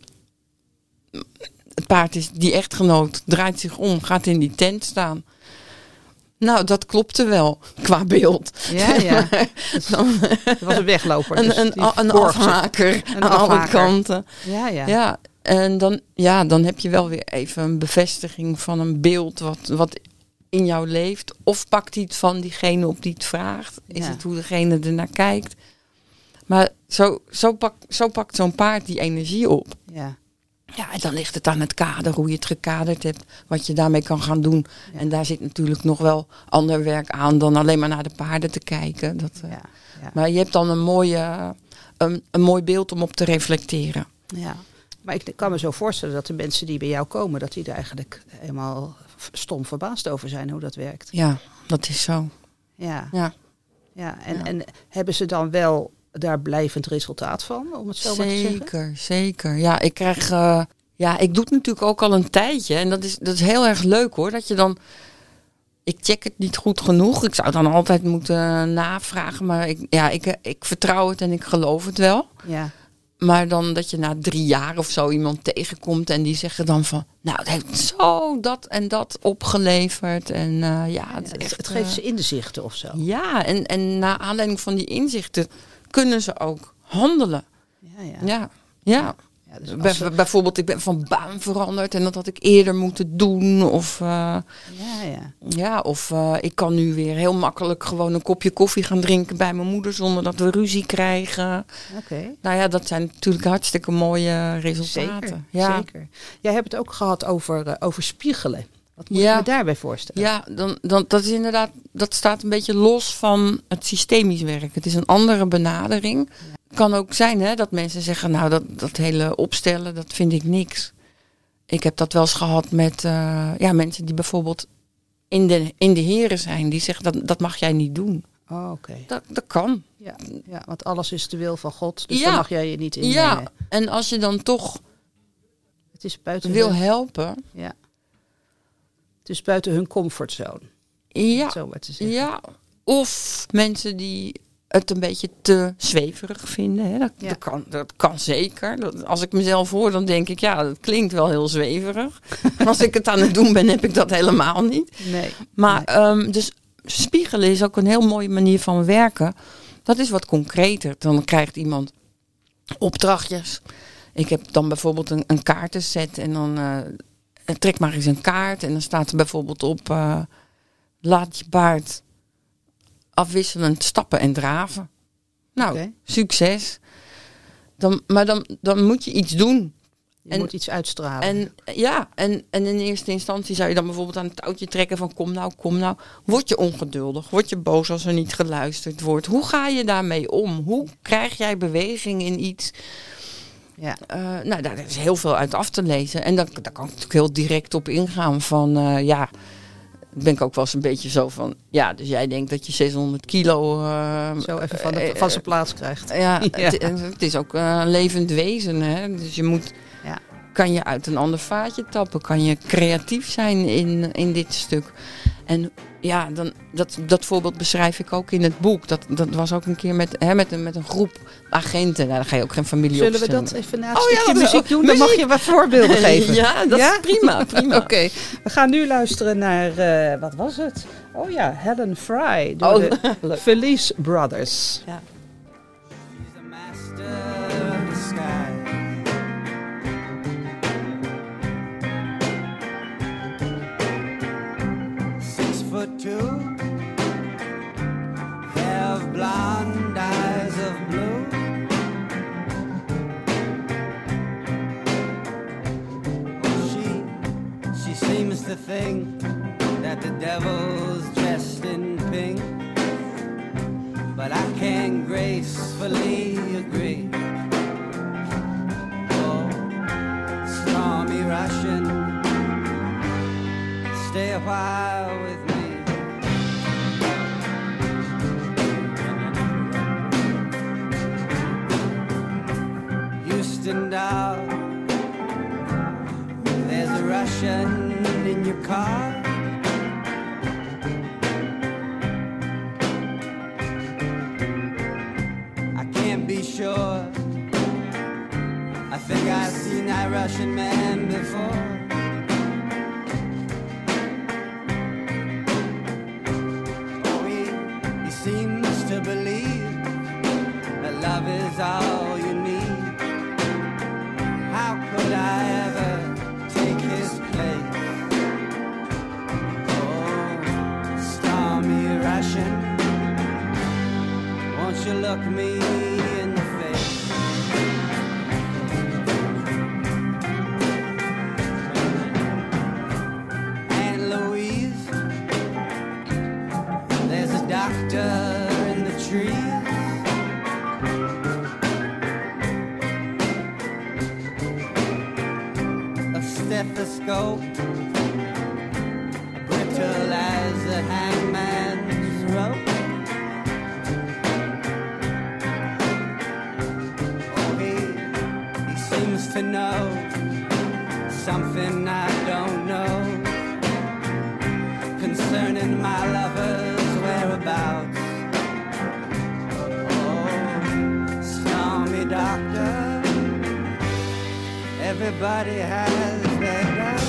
het paard is, die echtgenoot draait zich om, gaat in die tent staan. Nou, dat klopte wel qua beeld. Ja. Het was een wegloper. Dus Een die borg zich. afhaker aan alle afhaker. kanten. Ja. Ja, en dan heb je wel weer even een bevestiging van een beeld wat in jou leeft. Of pakt hij het van diegene op die het vraagt? Is Ja. het hoe degene ernaar kijkt? Maar zo pakt zo'n paard die energie op. Ja. Ja, en dan ligt het aan het kader, hoe je het gekaderd hebt, wat je daarmee kan gaan doen. Ja. En daar zit natuurlijk nog wel ander werk aan dan alleen maar naar de paarden te kijken. Ja. Maar je hebt dan een mooi beeld om op te reflecteren. Ja. Maar ik kan me zo voorstellen dat de mensen die bij jou komen, dat die er eigenlijk helemaal stom verbaasd over zijn hoe dat werkt. Ja, dat is zo. Ja. Ja. En hebben ze dan wel daar blijvend resultaat van, om het zo maar te zeggen? Zeker. Ja, ik krijg... ik doe het natuurlijk ook al een tijdje. En dat is heel erg leuk hoor. Dat je dan... Ik check het niet goed genoeg. Ik zou dan altijd moeten navragen. Maar ik vertrouw het en ik geloof het wel. Ja. Maar dan dat je na 3 jaar of zo iemand tegenkomt. En die zeggen dan van... Nou, het heeft zo dat en dat opgeleverd. En Het geeft ze inzichten of zo. Ja, en naar aanleiding van die inzichten kunnen ze ook handelen. Ja. Dus bijvoorbeeld, ik ben van baan veranderd en dat had ik eerder moeten doen. Of, ik kan nu weer heel makkelijk gewoon een kopje koffie gaan drinken bij mijn moeder zonder dat we ruzie krijgen. Oké. Nou ja, dat zijn natuurlijk hartstikke mooie resultaten. Zeker. Jij hebt het ook gehad over spiegelen. Wat moet je me daarbij voorstellen? Ja, dan, dat is inderdaad, dat staat een beetje los van het systemisch werk. Het is een andere benadering. Het kan ook zijn dat mensen zeggen, nou dat hele opstellen, dat vind ik niks. Ik heb dat wel eens gehad met mensen die bijvoorbeeld in de heren zijn. Die zeggen, dat mag jij niet doen. Oh, oké. Dat kan. Ja, want alles is de wil van God, dus daar mag jij je niet in mengen. Ja, en als je dan toch het is buiten wil helpen... Ja. Het is buiten hun comfortzone. Ja, zo maar te zeggen. Ja, of mensen die het een beetje te zweverig vinden. Hè. Dat kan zeker. Als ik mezelf hoor, dan denk ik, dat klinkt wel heel zweverig. Als ik het aan het doen ben, heb ik dat helemaal niet. Nee. Maar dus spiegelen is ook een heel mooie manier van werken. Dat is wat concreter. Dan krijgt iemand opdrachtjes. Ik heb dan bijvoorbeeld een kaartenset en dan... trek maar eens een kaart en dan staat er bijvoorbeeld op... laat je paard afwisselend stappen en draven. Nou, succes. Dan moet je iets doen. Je moet iets uitstralen. En in eerste instantie zou je dan bijvoorbeeld aan het touwtje trekken van kom nou. Word je ongeduldig? Word je boos als er niet geluisterd wordt? Hoe ga je daarmee om? Hoe krijg jij beweging in iets... Ja. Daar is heel veel uit af te lezen. En daar kan ik natuurlijk heel direct op ingaan van... ben ik ook wel eens een beetje zo van... Ja, dus jij denkt dat je 600 kilo... zo even van zijn plaats krijgt. Het is ook een levend wezen. Hè? Dus je moet... Ja. Kan je uit een ander vaatje tappen? Kan je creatief zijn in dit stuk? En ja, dat voorbeeld beschrijf ik ook in het boek. Dat was ook een keer met een groep agenten. Nou, daar ga je ook geen familie Zullen opstellen. we dat even na een stukje muziek doen? Dan mag je wat voorbeelden geven. Ja, dat is prima. Oké, we gaan nu luisteren naar, wat was het? Oh ja, Helen Fry door de Felice Brothers. Ja. She's a master of the sky. 6'2", hair of blonde, eyes of blue. She seems to think that the devil's dressed in pink, but I can't gracefully agree. Oh, stormy Russian, stay a while with me. Houston down, there's a Russian in your car. I can't be sure. I think I've seen that Russian man before. Oh, he seems to believe that love is all you need. How could I ever take his place? Oh, stormy Russian, won't you look me in the face? go, brittle as a hangman's rope. Oh, he seems to know something I don't know concerning my lover's whereabouts. Oh, stormy doctor, everybody has their doubts.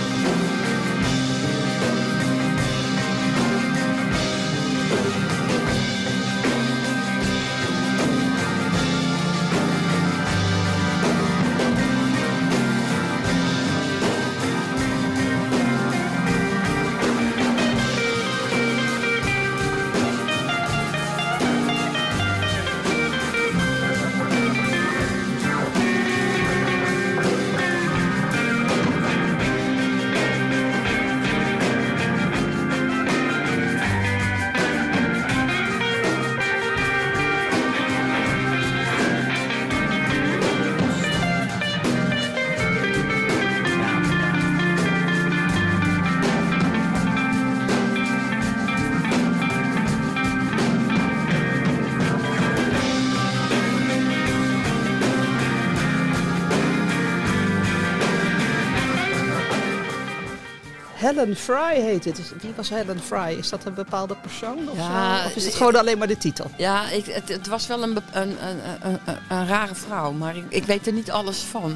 Helen Fry heet het. Wie was Helen Fry? Is dat een bepaalde persoon? Of, Ja, of is het gewoon alleen maar de titel? Ja, het was wel een rare vrouw, maar ik weet er niet alles van.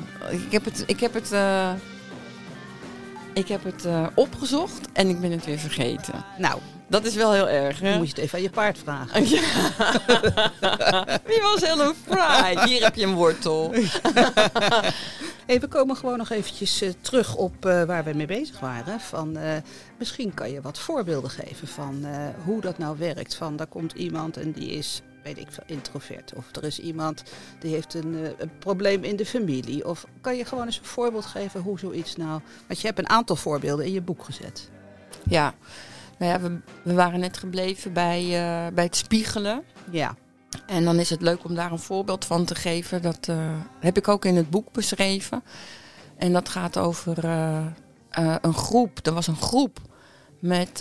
Ik heb het opgezocht en ik ben het weer vergeten. Nou, dat is wel heel erg, hè? dan moet je het even aan je paard vragen. Ja. Wie was Helen Fry? Hier heb je een wortel. Hey, we komen gewoon nog eventjes terug op waar we mee bezig waren. Misschien kan je wat voorbeelden geven van hoe dat nou werkt. Van daar komt iemand en die is, weet ik veel, introvert. Of er is iemand die heeft een probleem in de familie. Of kan je gewoon eens een voorbeeld geven hoe zoiets nou... Want je hebt een aantal voorbeelden in je boek gezet. Ja, nou ja, we waren net gebleven bij het spiegelen. Ja. En dan is het leuk om daar een voorbeeld van te geven. Dat heb ik ook in het boek beschreven. En dat gaat over een groep. Er was een groep met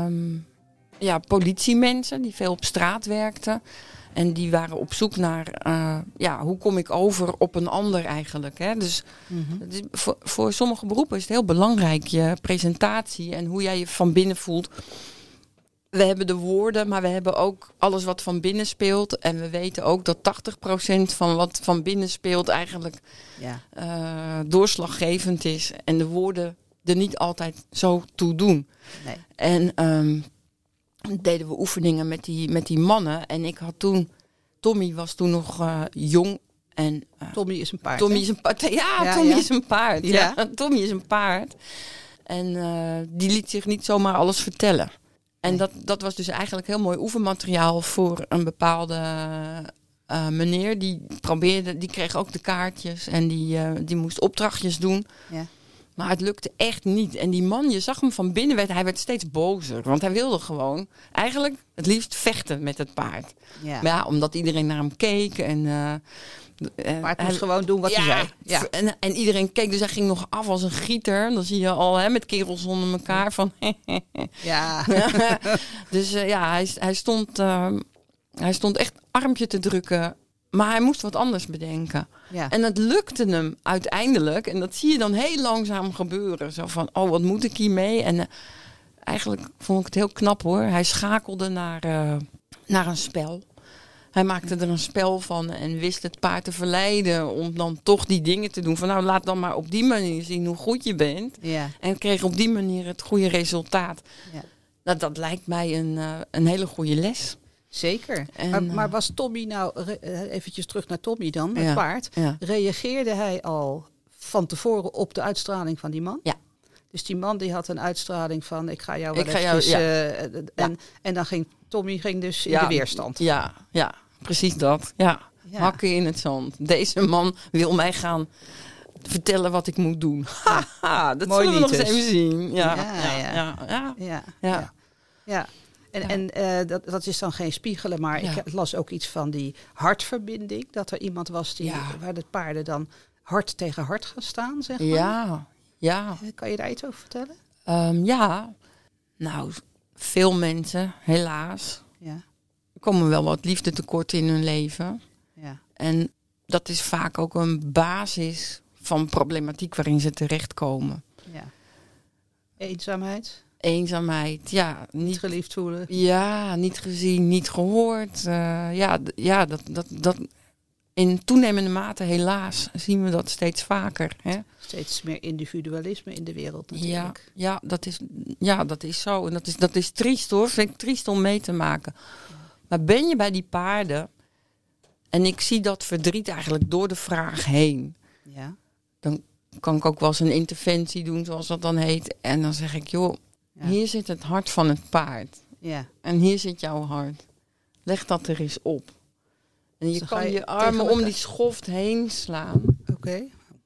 politiemensen die veel op straat werkten. En die waren op zoek naar hoe kom ik over op een ander eigenlijk. Hè? Dus het is, voor sommige beroepen is het heel belangrijk. Je presentatie en hoe jij je van binnen voelt. We hebben de woorden, maar we hebben ook alles wat van binnen speelt. En we weten ook dat 80% van wat van binnen speelt eigenlijk doorslaggevend is. En de woorden er niet altijd zo toe doen. Nee. En deden we oefeningen met die mannen. En ik had toen... Tommy was toen nog jong. En, Tommy is een paard. Tommy is een paard. Ja, Tommy is een paard. Ja. Ja, Tommy is een paard. En die liet zich niet zomaar alles vertellen. En dat was dus eigenlijk heel mooi oefenmateriaal voor een bepaalde meneer. Die kreeg ook de kaartjes en die moest opdrachtjes doen. Ja. Maar het lukte echt niet. En die man, je zag hem van binnen, hij werd steeds bozer. Want hij wilde gewoon eigenlijk het liefst vechten met het paard. Ja. Maar ja, omdat iedereen naar hem keek. En, paard moest gewoon doen wat hij zei. Ja. En iedereen keek, dus hij ging nog af als een gieter. Dan zie je al met kerels onder elkaar van... Ja. Dus hij stond echt armpje te drukken. Maar hij moest wat anders bedenken. Ja. En het lukte hem uiteindelijk. En dat zie je dan heel langzaam gebeuren. Zo van, wat moet ik hiermee? En eigenlijk vond ik het heel knap hoor. Hij schakelde naar een spel. Hij maakte er een spel van en wist het paard te verleiden om dan toch die dingen te doen. Van nou, laat dan maar op die manier zien hoe goed je bent. Ja. En kreeg op die manier het goede resultaat. Ja. Dat lijkt mij een hele goede les. Zeker. Maar was Tommy nou, eventjes terug naar Tommy dan, het paard. Ja. Reageerde hij al van tevoren op de uitstraling van die man? Ja. Dus die man die had een uitstraling van ik ga jou wel eventjes... En dan ging Tommy dus in de weerstand. Ja, precies dat. Ja. Hakken in het zand. Deze man wil mij gaan vertellen wat ik moet doen. Ja. Dat zullen we nog eens even zien. Ja. En dat is dan geen spiegelen, maar ik las ook iets van die hartverbinding. Dat er iemand was waar de paarden dan hart tegen hart gaan staan, zeg maar. Ja. Kan je daar iets over vertellen? Ja. Nou, veel mensen, helaas, Ja. komen wel wat liefde tekort in hun leven. Ja. En dat is vaak ook een basis van problematiek waarin ze terechtkomen. Ja. Eenzaamheid? Eenzaamheid, ja. Niet geliefd voelen? Ja, niet gezien, niet gehoord. Dat in toenemende mate helaas zien we dat steeds vaker. Hè? Steeds meer individualisme in de wereld natuurlijk. Ja, dat is zo. En dat is triest hoor. Vind ik triest om mee te maken. Ja. Maar ben je bij die paarden, en ik zie dat verdriet eigenlijk door de vraag heen. Ja. Dan kan ik ook wel eens een interventie doen, zoals dat dan heet. En dan zeg ik, joh, hier zit het hart van het paard. Ja. En hier zit jouw hart. Leg dat er eens op. En je Dus kan je armen om die schoft heen slaan. Oké.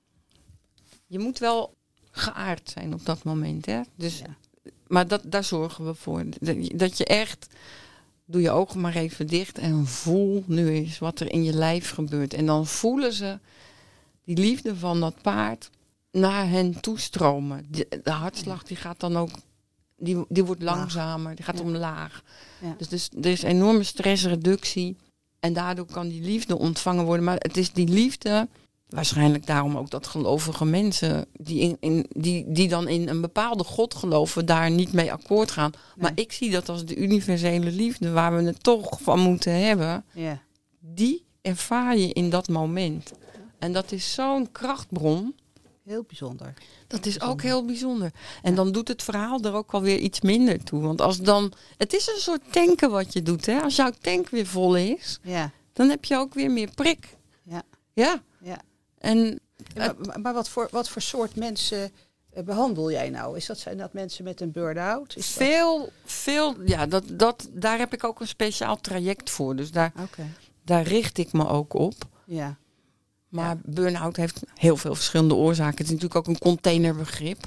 Je moet wel geaard zijn op dat moment. Hè? Dus, maar daar zorgen we voor. Dat je echt, doe je ogen maar even dicht en voel nu eens wat er in je lijf gebeurt. En dan voelen ze die liefde van dat paard naar hen toestromen. De hartslag die gaat dan ook, die wordt langzamer, die gaat omlaag. Ja. Dus er is enorme stressreductie. En daardoor kan die liefde ontvangen worden. Maar het is die liefde, waarschijnlijk daarom ook dat gelovige mensen die dan in een bepaalde God geloven, daar niet mee akkoord gaan. Nee. Maar ik zie dat als de universele liefde, waar we het toch van moeten hebben. Ja. Die ervaar je in dat moment. En dat is zo'n krachtbron. Heel bijzonder. Dat is ook heel bijzonder. En dan doet het verhaal er ook alweer iets minder toe. Want als dan, het is een soort tanken wat je doet. Hè? Als jouw tank weer vol is, dan heb je ook weer meer prik. Ja. En, maar wat voor soort mensen behandel jij nou? Zijn dat mensen met een burn-out? Veel. Ja, daar heb ik ook een speciaal traject voor. Dus daar richt ik me ook op. Ja. Maar burn-out heeft heel veel verschillende oorzaken. Het is natuurlijk ook een containerbegrip.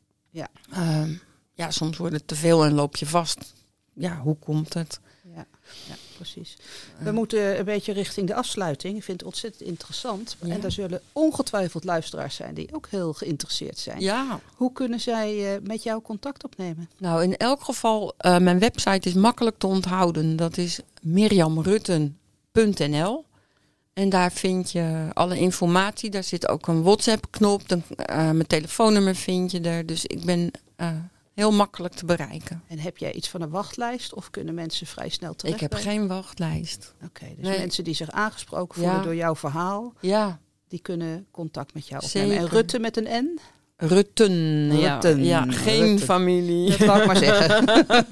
Ja, soms wordt het te veel en loop je vast. Ja, hoe komt het? Ja, precies. We moeten een beetje richting de afsluiting. Ik vind het ontzettend interessant. Ja. En daar zullen ongetwijfeld luisteraars zijn die ook heel geïnteresseerd zijn. Ja. Hoe kunnen zij met jou contact opnemen? Nou, in elk geval, mijn website is makkelijk te onthouden. Dat is mirjamrutten.nl. En daar vind je alle informatie. Daar zit ook een WhatsApp-knop. Mijn telefoonnummer vind je er. Dus ik ben heel makkelijk te bereiken. En heb jij iets van een wachtlijst? Of kunnen mensen vrij snel terecht? Ik heb geen wachtlijst. Oké, dus mensen die zich aangesproken voelen door jouw verhaal. Ja. Die kunnen contact met jou opnemen. En Rutte met een N? Rutten. Ja, geen Rutten. Familie. Dat wou ik maar zeggen.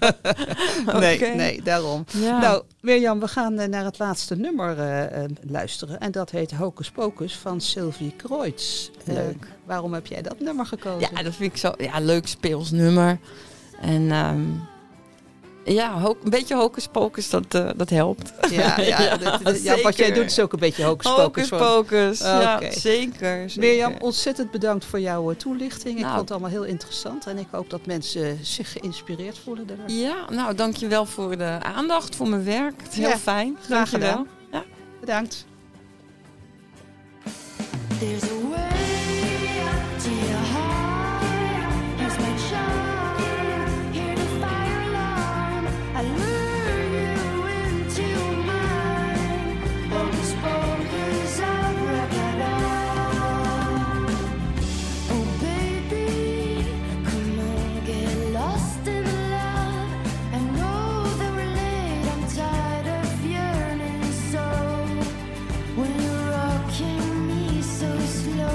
Nee, daarom. Ja. Nou, Mirjam, we gaan naar het laatste nummer luisteren. En dat heet Hocus Pocus van Sylvie Kreutz. Leuk. Waarom heb jij dat nummer gekozen? Ja, dat vind ik zo leuk speels nummer. En een beetje hocus pocus, dat helpt. Wat jij doet is ook een beetje hocus pocus. Hocus pocus, ja, zeker. Mirjam, ontzettend bedankt voor jouw toelichting. Ik vond het allemaal heel interessant. En ik hoop dat mensen zich geïnspireerd voelen daardoor. Ja, nou, dankjewel voor de aandacht, voor mijn werk. Het is heel fijn. Graag gedaan. Ja. Bedankt. There's a way to your heart. Here's my charm. Hear the fire alarm. I lure you into mine. Hocus pocus, abracadabra. Oh baby, come on, get lost in love. I know that we're late. I'm tired of yearning so. When you're rocking me so slow.